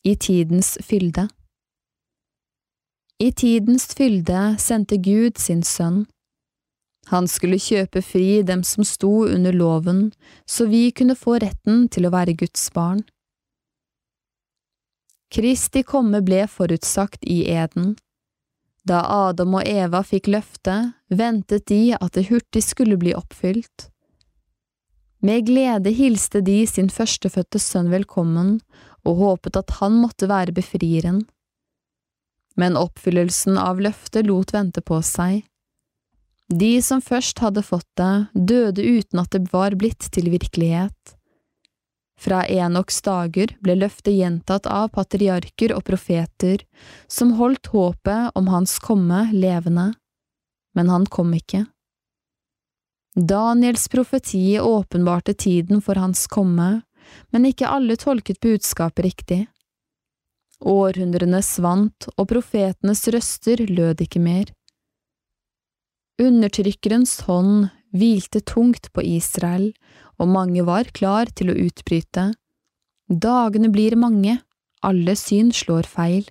I tidens fylde. I tidens fylde sendte Gud sin sønn. Han skulle kjøpe fri dem som sto under loven, så vi kunne få retten til å være Guds barn. Kristi komme ble forutsagt i eden. Da Adam og Eva fikk løftet, ventet de at det hurtig skulle bli oppfylt. Med glede hilste de sin førstefødte sønn velkommen, og håpet at han måtte være befrieren. Men oppfyllelsen av løftet lot vente på seg. De som først hadde fått det, døde uten at det var blitt til virkelighet. Fra Enoks dager ble løftet gjentatt av patriarker og profeter, som holdt håpet om hans komme levende, men han kom ikke. Daniels profeti åpenbarte tiden for hans komme, men ikke alle tolket budskapet riktig. Århundrene svant, og profetenes røster lød ikke mer. Undertrykkerens hånd hvilte tungt på Israel, og mange var klar til å utbryte. Dagene blir mange, alle syn slår feil.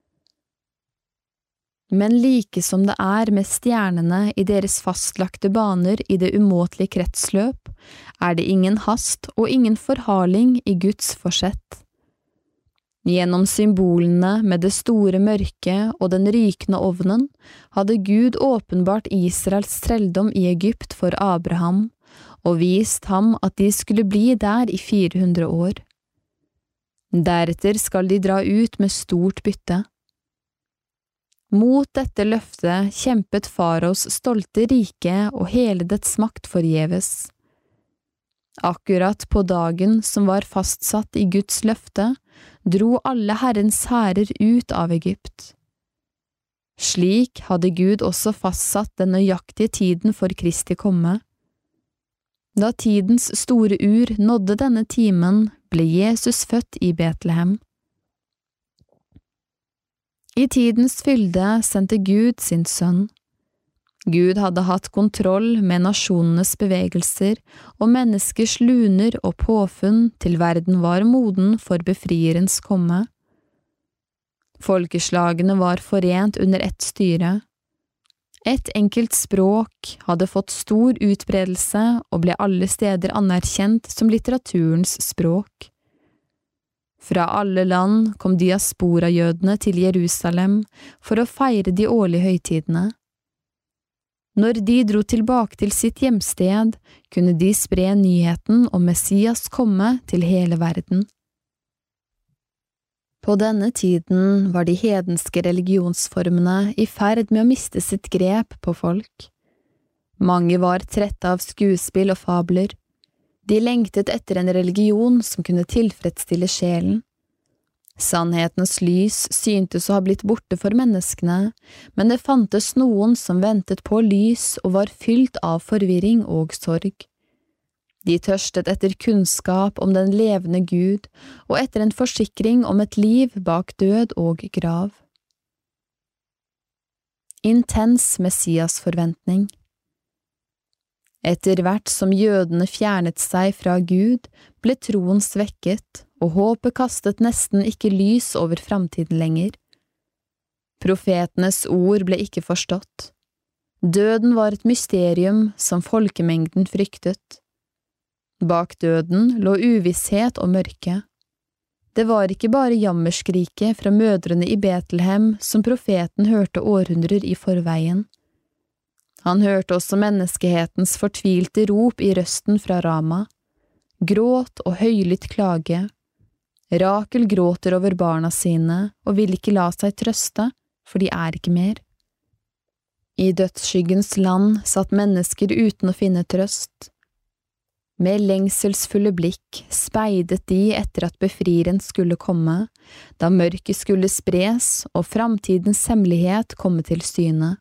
Men like som det med stjernene i deres fastlagte baner i det umåtelige kretsløp, det ingen hast og ingen forhaling i Guds forsett. Gjennom symbolene med det store mørket og den rykende ovnen hadde Gud åpenbart Israels trelldom i Egypt for Abraham, og vist ham at de skulle bli der i 400 år. Deretter skal de dra ut med stort bytte. Mot dette løftet kjempet faraos stolte rike og hele dets makt forgjeves. Akkurat på dagen som var fastsatt i Guds løfte, dro alle Herrens hærer ut av Egypt. Slik hadde Gud også fastsatt den nøyaktige tiden for Kristi komme. Da tidens store ur nådde denne timen, ble Jesus født i Betlehem. I tidens fylde sendte Gud sin sønn. Gud hadde hatt kontroll med nasjonenes bevegelser, og menneskers luner og påfunn til verden var moden for befrierens komme. Folkeslagene var forent under ett styre. Et enkelt språk hadde fått stor utbredelse og ble alle steder anerkjent som litteraturens språk. Fra alle land kom diasporajødene til Jerusalem for å feire de årlige høytidene. Når de dro tilbake til sitt hjemsted, kunne de spre nyheten om Messias komme til hele verden. På denne tiden var de hedenske religionsformene i ferd med å miste sitt grep på folk. Mange var trette av skuespill og fabler. De lengtet etter en religion som kunne tilfredsstille sjelen. Sannhetens lys syntes å ha blitt borte for menneskene, men det fantes noen som ventet på lys og var fylt av forvirring og sorg. De tørstet etter kunnskap om den levende Gud og etter en forsikring om et liv bak død og grav. Intens messiasforventning. Etter hvert som jødene fjernet seg fra Gud, ble troen svekket, og håpet kastet nesten ikke lys over framtiden lenger. Profetenes ord ble ikke forstått. Døden var et mysterium som folkemengden fryktet. Bak døden lå uvisshet og mørke. Det var ikke bare jammerskriket fra mødrene i Betlehem som profeten hørte århundrer i forveien. Han hørte også menneskehetens fortvilte rop i røsten fra Rama, gråt og høylytt klage. Rakel gråter over barna sine og vil ikke la seg trøste, for de ikke mer. I dødsskyggens land satt mennesker uten å finne trøst. Med lengselsfulle blikk speidet de etter at befrieren skulle komme, da mørket skulle spres og framtidens hemmelighet komme til syne.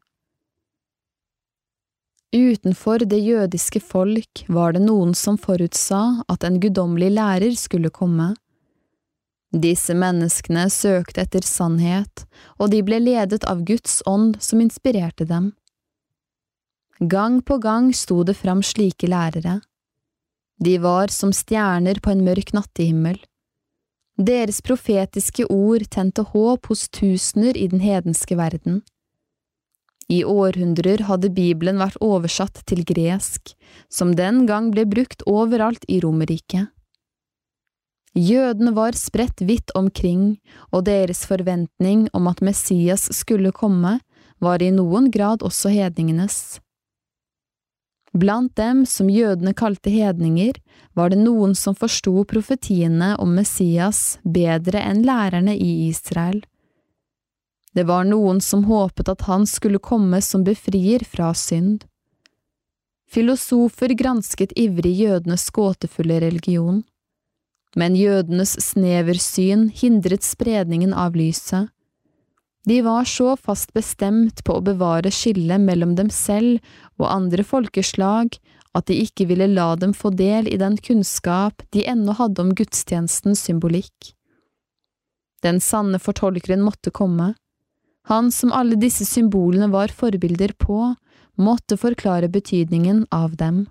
Utenfor det jødiske folk var det noen som forutsa at en guddommelig lærer skulle komme. Disse menneskene søkte etter sannhet, og de ble ledet av Guds ånd som inspirerte dem. Gang på gang sto det fram slike lærere. De var som stjerner på en mørk nattehimmel. Deres profetiske ord tente håp hos tusener i den hedenske verden. I århundrer hadde Bibelen vært oversatt til gresk, som den gang ble brukt overalt i Romerriket. Jødene var spredt vidt omkring, og deres forventning om at Messias skulle komme, var i noen grad også hedningenes. Blant dem som jødene kalte hedninger, var det noen som forsto profetiene om Messias bedre enn lærerne i Israel. Det var noen som håpet at han skulle komme som befrier fra synd. Filosofer gransket ivrig jødenes gåtefulle religion, men jødenes sneversyn hindret spredningen av lyset. De var så fast bestemt på å bevare skillet mellom dem selv og andre folkeslag at de ikke ville la dem få del i den kunnskap de ennå hadde om gudstjenestens symbolikk. Den sanne fortolkeren måtte komme. Han som alle disse symbolene var forbilder på, måtte forklare betydningen av dem.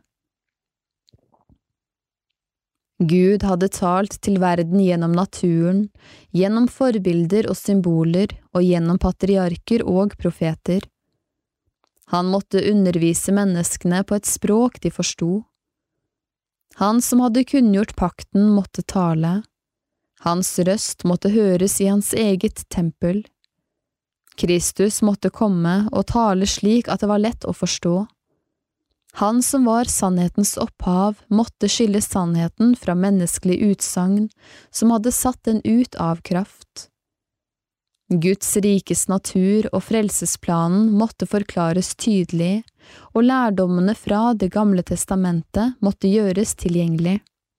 Gud hadde talt til verden gjennom naturen, gjennom forbilder og symboler og gjennom patriarker og profeter. Han måtte undervise menneskene på et språk de forsto. Han som hadde kunngjort pakten måtte tale. Hans røst måtte høres i hans eget tempel. Kristus måtte komme og tale slik at det var lett å forstå. Han som var sannhetens opphav, måtte skille sannheten fra menneskelig utsagn, som hadde satt den ut av kraft. Guds rikes natur og frelsesplanen måtte forklares tydelig, og lærdommene fra Det gamle testamentet måtte gjøres tilgjengelig.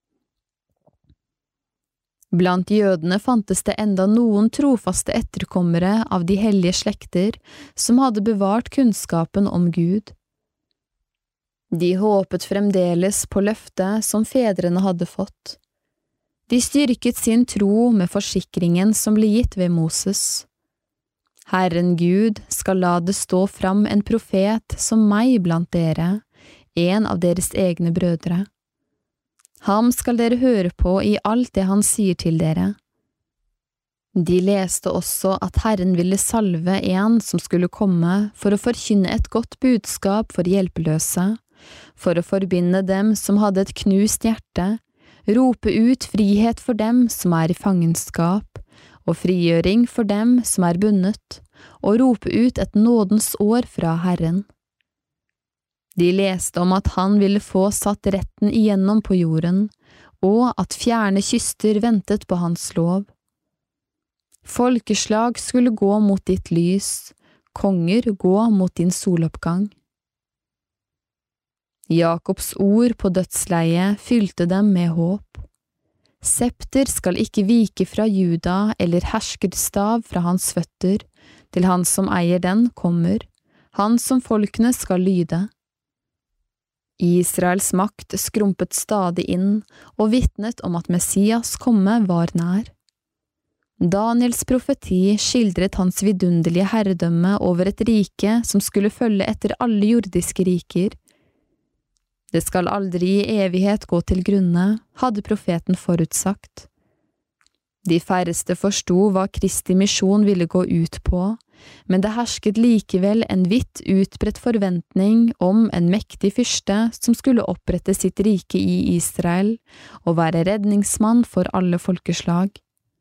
Blant jødene fantes det enda noen trofaste etterkommere av de hellige slekter som hadde bevart kunnskapen om Gud. De håpet fremdeles på løftet som fedrene hadde fått. De styrket sin tro med forsikringen som ble gitt ved Moses. Herren Gud skal la det stå fram en profet som meg blant dere, en av deres egne brødre. Ham skal dere høre på i alt det han sier til dere. De leste også at Herren ville salve en som skulle komme for å forkynne et godt budskap for hjelpeløse, for å forbinde dem som hadde et knust hjerte, rope ut frihet for dem som er i fangenskap, og frigjøring for dem som er bundet, og rope ut et nådens år fra Herren. De leste om at han ville få satt retten igjennom på jorden, og at fjerne kyster ventet på hans lov. Folkeslag skulle gå mot ditt lys, konger gå mot din soloppgang. Jakobs ord på dødsleiet fylte dem med håp. Septer skal ikke vike fra Juda eller herskerstav fra hans føtter, til han som eier den kommer, han som folkene skal lyde. Israels makt skrumpet stadig inn og vitnet om at Messias komme var nær. Daniels profeti skildret hans vidunderlige herredømme over et rike som skulle følge etter alle jordiske riker. Det skal aldri i evighet gå til grunne, hadde profeten forutsagt. De færreste forsto hva Kristi misjon ville gå ut på, men det hersket likevel en vidt utbredt forventning om en mektig fyrste som skulle opprette sitt rike i Israel og være redningsmann for alle folkeslag.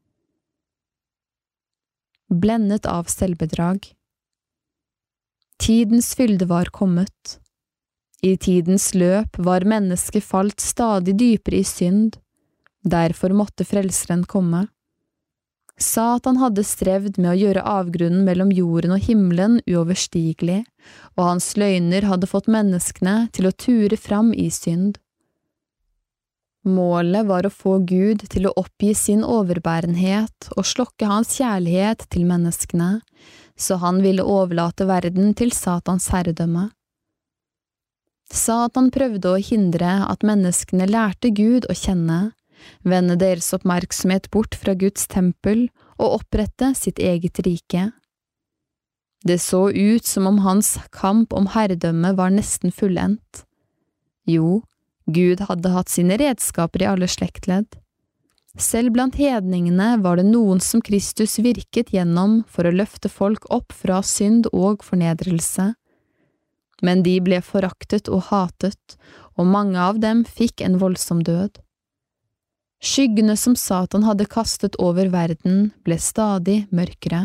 Blendet av selvbedrag. Tidens fylde var kommet. I tidens løp var mennesket falt stadig dypere i synd, derfor måtte frelseren komme. Satan hadde strevd med å gjøre avgrunnen mellom jorden og himmelen uoverstigelig, og hans løgner hadde fått menneskene til å ture fram i synd. Målet var å få Gud til å oppgi sin overbærenhet og slokke hans kjærlighet til menneskene, så han ville overlate verden til Satans herredømme. Satan prøvde å hindre at menneskene lærte Gud å kjenne, vende deres oppmerksomhet bort fra Guds tempel og opprette sitt eget rike. Det så ut som om hans kamp om herredømme var nesten fullendt. Jo, Gud hadde hatt sine redskaper i alle slektledd. Selv blant hedningene var det noen som Kristus virket gjennom for å løfte folk opp fra synd og fornedrelse. Men de ble foraktet og hatet, og mange av dem fikk en voldsom død. Skyggene som Satan hadde kastet over verden, ble stadig mørkere.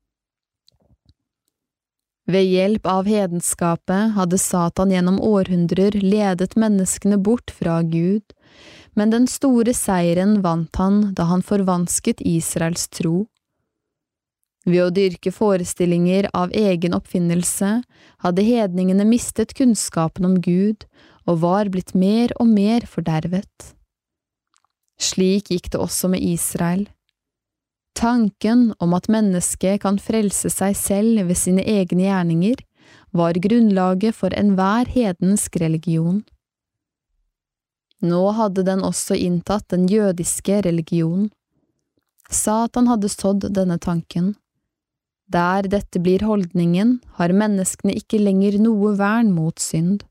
Ved hjelp av hedenskapet hadde Satan gjennom århundrer ledet menneskene bort fra Gud, men den store seieren vant han da han forvansket Israels tro. Ved å dyrke forestillinger av egen oppfinnelse hadde hedningene mistet kunnskapen om Gud og var blitt mer og mer fordervet. Slik gikk det også med Israel. Tanken om at mennesket kan frelse seg selv ved sine egne gjerninger var grunnlaget for enhver hedensk religion. Nå hadde den også inntatt den jødiske religion. Satan hadde sådd denne tanken. Der dette blir holdningen, har menneskene ikke lenger noe vern mot synd.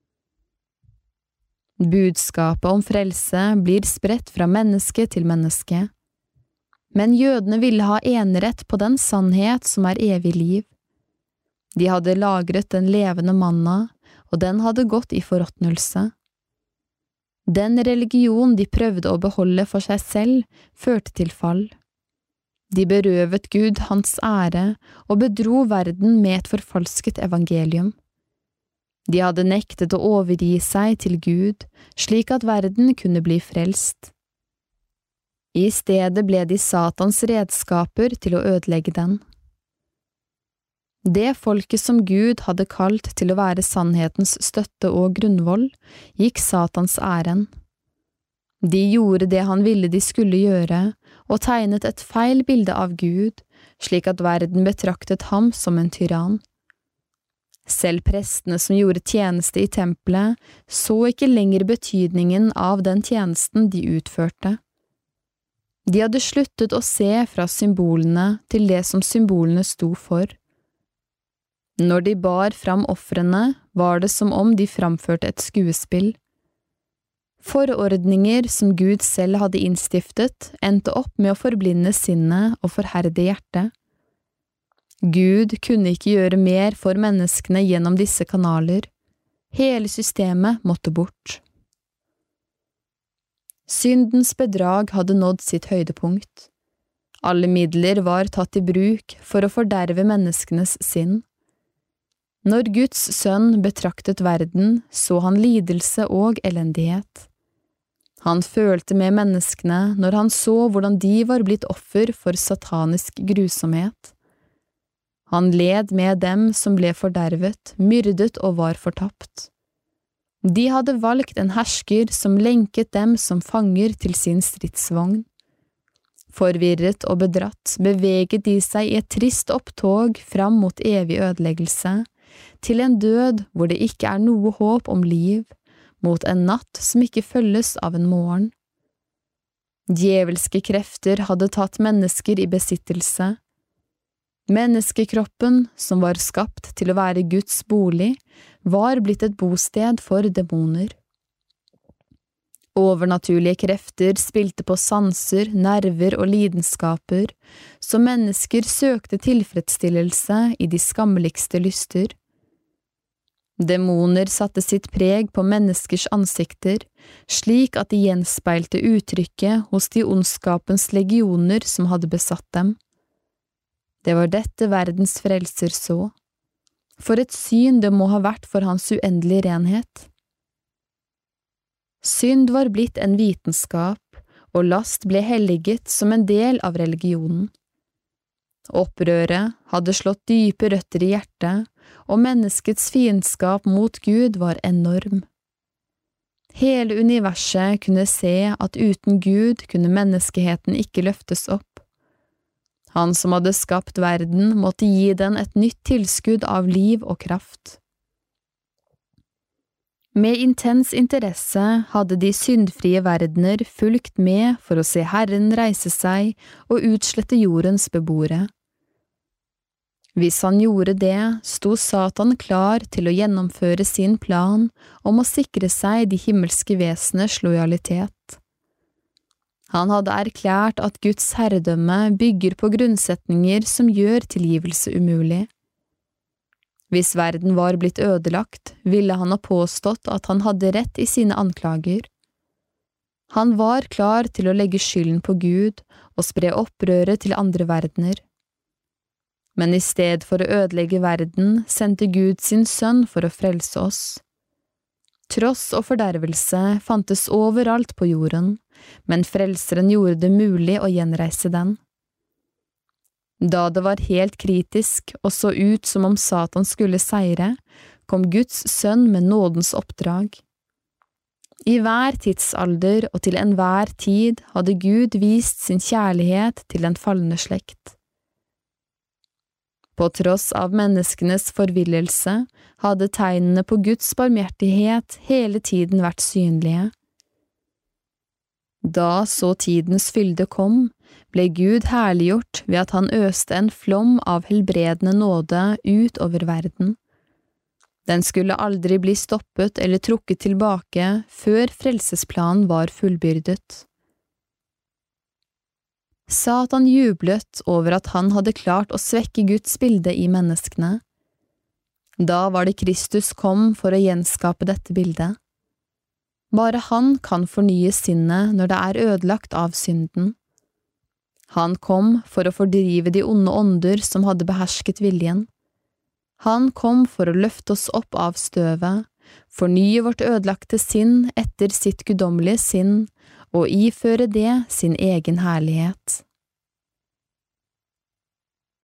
Budskapet om frelse blir spredt fra menneske til menneske. Men jødene ville ha enerett på den sannhet som er evig liv. De hadde lagret den levende manna, og den hadde gått i forråtnelse. Den religion de prøvde å beholde for seg selv, førte til fall. De berøvet Gud hans ære og bedro verden med et forfalsket evangelium. De hadde nektet å overgi seg til Gud, slik at verden kunne bli frelst. I stedet ble de Satans redskaper til å ødelegge den. Det folket som Gud hadde kalt til å være sannhetens støtte og grunnvoll, gikk Satans ærend. De gjorde det han ville de skulle gjøre, og tegnet et feil bilde av Gud, slik at verden betraktet ham som en tyrann. Selv prestene som gjorde tjeneste i tempelet, så ikke lenger betydningen av den tjenesten de utførte. De hadde sluttet å se fra symbolene til det som symbolene sto for. Når de bar fram ofrene, var det som om de framførte et skuespill. Forordninger som Gud selv hadde innstiftet, endte opp med å forblinde sinnet og forherde hjertet. Gud kunne ikke gjøre mer for menneskene gjennom disse kanaler. Hele systemet måtte bort. Syndens bedrag hadde nådd sitt høydepunkt. Alle midler var tatt i bruk for å forderve menneskenes sinn. Når Guds sønn betraktet verden, så han lidelse og elendighet. Han følte med menneskene når han så hvordan de var blitt offer for satanisk grusomhet. Han led med dem som ble fordervet, myrdet og var fortapt. De hadde valgt en hersker som lenket dem som fanger til sin stridsvogn. Forvirret og bedratt beveget de seg i et trist opptog fram mot evig ødeleggelse, til en død hvor det ikke er noe håp om liv, mot en natt som ikke følges av en morgen. Djevelske krefter hadde tatt mennesker i besittelse. Menneskekroppen, som var skapt til å være Guds bolig, var blitt et bosted for demoner. Overnaturlige krefter spilte på sanser, nerver og lidenskaper, så mennesker søkte tilfredsstillelse i de skammeligste lyster. Demoner satte sitt preg på menneskers ansikter, slik at de gjenspeilte uttrykket hos de ondskapens legioner som hadde besatt dem. Det var dette verdens frelser så. For et syn det må ha vært for hans uendelige renhet. Synd var blitt en vitenskap, og last ble helliget som en del av religionen. Opprøret hadde slått dype røtter i hjertet, og menneskets fiendskap mot Gud var enorm. Hele universet kunne se at uten Gud kunne menneskeheten ikke løftes opp. Han som hadde skapt verden, måtte gi den et nytt tilskudd av liv og kraft. Med intens interesse hadde de syndfrie verdener fulgt med for å se Herren reise seg og utslette jordens beboere. Hvis han gjorde det, sto Satan klar til å gjennomføre sin plan om å sikre seg de himmelske vesenes lojalitet. Han hadde erklært at Guds herredømme bygger på grunnsetninger som gjør tilgivelse umulig. Hvis verden var blitt ødelagt, ville han ha påstått at han hadde rett i sine anklager. Han var klar til å legge skylden på Gud og spre opprøret til andre verdener. Men i sted for å ødelegge verden, sendte Gud sin sønn for å frelse oss. Tross og fordervelse fantes overalt på jorden, men frelseren gjorde det mulig å gjenreise den. Da det var helt kritisk og så ut som om Satan skulle seire, kom Guds sønn med nådens oppdrag. I hver tidsalder og til enhver tid hadde Gud vist sin kjærlighet til den falne slekt. På tross av menneskenes forvillelse hadde tegnene på Guds barmhjertighet hele tiden vært synlige. Da så tidens fylde kom, ble Gud herliggjort ved at han øste en flom av helbredende nåde ut over verden. Den skulle aldri bli stoppet eller trukket tilbake før frelsesplanen var fullbyrdet. Satan jublet over at han hadde klart å svekke Guds bilde i menneskene. Da var det Kristus kom for å gjenskape dette bildet. Bare han kan fornye sinnet når det er ødelagt av synden. Han kom for å fordrive de onde ånder som hadde behersket viljen. Han kom for å løfte oss opp av støvet, fornye vårt ødelagte sinn etter sitt guddommelige sinn, og iføre det sin egen herlighet.